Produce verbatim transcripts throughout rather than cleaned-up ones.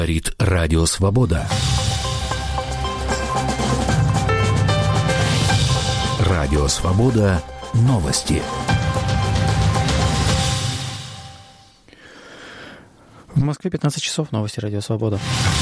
Говорит Радио Свобода. Радио Свобода. Новости. В Москве пятнадцать часов. Новости Радио Свобода.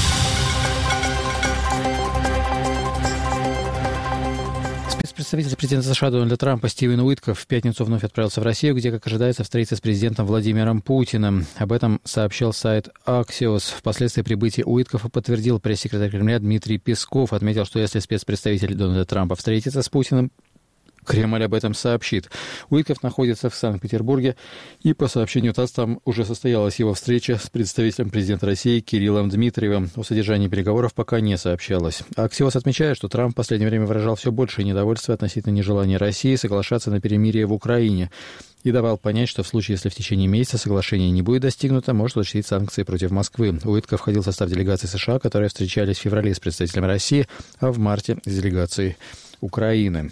Спецпредставитель президента США Дональда Трампа Стивен Уитков в пятницу вновь отправился в Россию, где, как ожидается, встретится с президентом Владимиром Путиным. Об этом сообщил сайт Axios. Впоследствии прибытия Уиткова подтвердил пресс-секретарь Кремля Дмитрий Песков. Отметил, что если спецпредставитель Дональда Трампа встретится с Путиным, Кремль об этом сообщит. Уитков находится в Санкт-Петербурге, и по сообщению ТАСС там уже состоялась его встреча с представителем президента России Кириллом Дмитриевым. О содержании переговоров пока не сообщалось. Аксиос отмечает, что Трамп в последнее время выражал все большее недовольство относительно нежелания России соглашаться на перемирие в Украине и давал понять, что в случае, если в течение месяца соглашение не будет достигнуто, может учредить санкции против Москвы. Уитков входил в состав делегации США, которые встречались в феврале с представителем России, а в марте с делегацией Украины.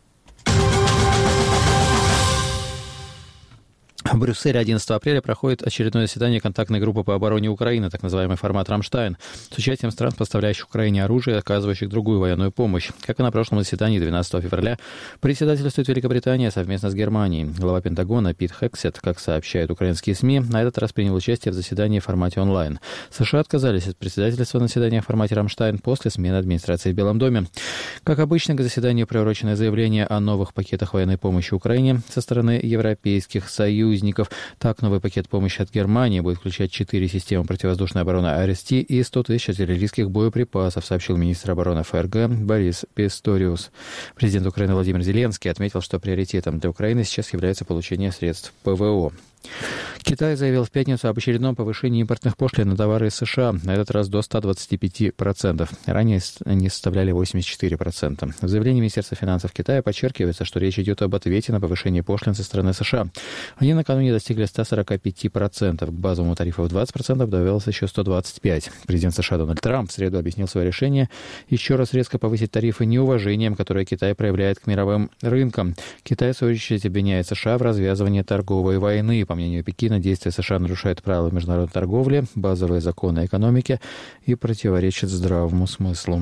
В Брюсселе одиннадцатого апреля проходит очередное заседание контактной группы по обороне Украины, так называемый формат «Рамштайн», с участием стран, поставляющих Украине оружие и оказывающих другую военную помощь. Как и на прошлом заседании двенадцатого февраля, председательствует Великобритания совместно с Германией. Глава Пентагона Пит Хексет, как сообщают украинские СМИ, на этот раз принял участие в заседании в формате онлайн. США отказались от председательства на заседании в формате «Рамштайн» после смены администрации в Белом доме. Как обычно, к заседанию приурочено заявление о новых пакетах военной помощи Украине со стороны европейских союзников. Так, новый пакет помощи от Германии будет включать четыре системы противовоздушной обороны ар эс ти и сто тысяч артиллерийских боеприпасов, сообщил министр обороны ФРГ Борис Писториус. Президент Украины Владимир Зеленский отметил, что приоритетом для Украины сейчас является получение средств ПВО. Китай заявил в пятницу об очередном повышении импортных пошлин на товары из США, на этот раз до ста двадцати пяти процентов. Ранее они составляли восемьдесят четыре процента. В заявлении Министерства финансов Китая подчеркивается, что речь идет об ответе на повышение пошлин со стороны США. Они накануне достигли ста сорока пяти процентов. К базовому тарифу в двадцать процентов добавилось еще сто двадцать пять процентов. Президент США Дональд Трамп в среду объяснил свое решение еще раз резко повысить тарифы неуважением, которое Китай проявляет к мировым рынкам. Китай, в свою очередь, обвиняет США в развязывании торговой войны. По мнению Пекина, действия США нарушают правила международной торговли, базовые законы экономики и противоречат здравому смыслу.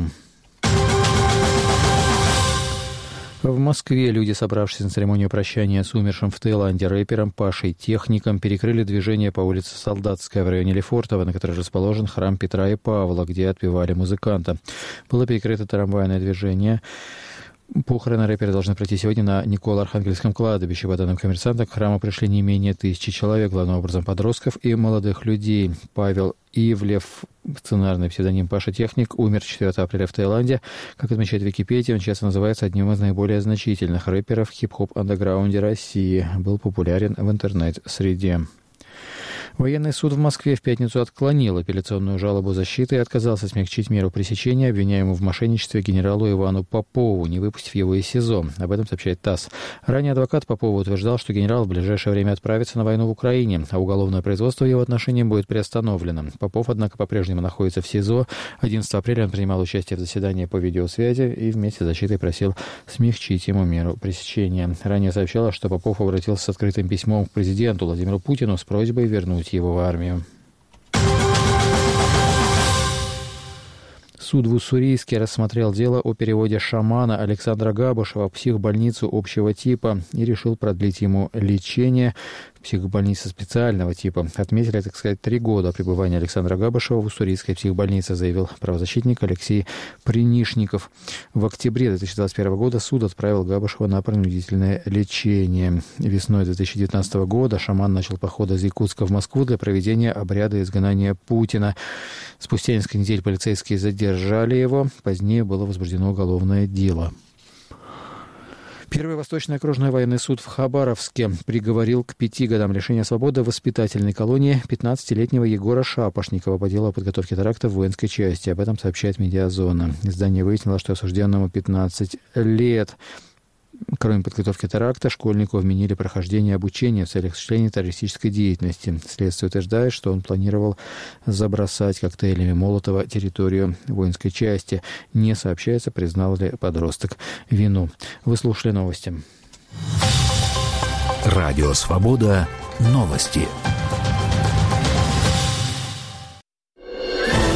В Москве люди, собравшись на церемонию прощания с умершим в Таиланде рэпером Пашей Техником, перекрыли движение по улице Солдатская в районе Лефортово, на которой расположен храм Петра и Павла, где отпевали музыканта. Было перекрыто трамвайное движение. Похороны рэпера должны пройти сегодня на Николо-Архангельском кладбище. По данным «Коммерсанта», к храму пришли не менее тысячи человек, главным образом подростков и молодых людей. Павел Ивлев, сценарный псевдоним Паша Техник, умер четвёртого апреля в Таиланде. Как отмечает Википедия, он часто называется одним из наиболее значительных рэперов в хип-хоп-андеграунде России. Был популярен в интернет-среде. Военный суд в Москве в пятницу отклонил апелляционную жалобу защиты и отказался смягчить меру пресечения обвиняемому в мошенничестве генералу Ивану Попову, не выпустив его из СИЗО. Об этом сообщает ТАСС. Ранее адвокат Попова утверждал, что генерал в ближайшее время отправится на войну в Украине, а уголовное производство в его отношении будет приостановлено. Попов, однако, по-прежнему находится в СИЗО. одиннадцатого апреля он принимал участие в заседании по видеосвязи и вместе с защитой просил смягчить ему меру пресечения. Ранее сообщалось, что Попов обратился с открытым письмом к президенту Владимиру Путину с просьбой вернуть его в армию. Суд в Уссурийске рассмотрел дело о переводе шамана Александра Габышева в психбольницу общего типа и решил продлить ему лечение в психбольнице специального типа. Отметили, так сказать, три года пребывания Александра Габышева в Уссурийской психбольнице, заявил правозащитник Алексей Принишников. В октябре две тысячи двадцать первого года суд отправил Габышева на принудительное лечение. Весной две тысячи девятнадцатого года шаман начал поход из Якутска в Москву для проведения обряда изгнания Путина. Спустя несколько недель полицейские задержали его. Позднее было возбуждено уголовное дело. Первый Восточный окружной военный суд в Хабаровске приговорил к пяти годам лишения свободы в воспитательной колонии пятнадцатилетнего Егора Шапошникова по делу о подготовке теракта в воинской части. Об этом сообщает «Медиазона». Издание выяснило, что осужденному пятнадцать лет. Кроме подготовки теракта, школьнику вменили прохождение обучения в целях осуществления террористической деятельности. Следствие утверждает, что он планировал забросать коктейлями Молотова территорию воинской части. Не сообщается, признал ли подросток вину. Вы слушали новости. Радио «Свобода». Новости.